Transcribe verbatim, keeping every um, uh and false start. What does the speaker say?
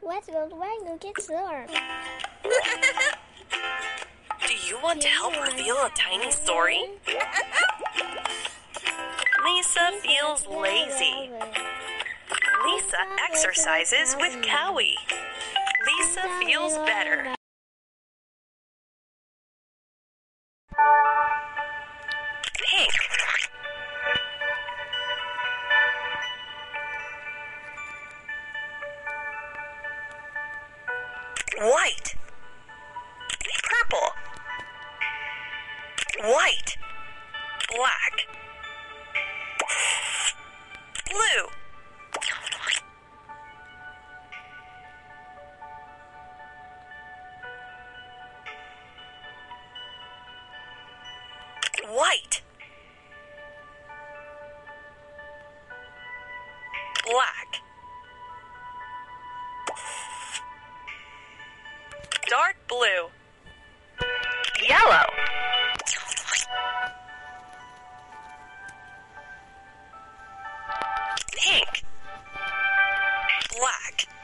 我走的外公给刺耳。 Do you want to help reveal a tiny story? Lisa feels lazy. Lisa exercises with Cowie. Lisa feels better. Pink. White. Purple. White. Black. Blue. White. Black. Dark blue. Yellow. Pink. Black.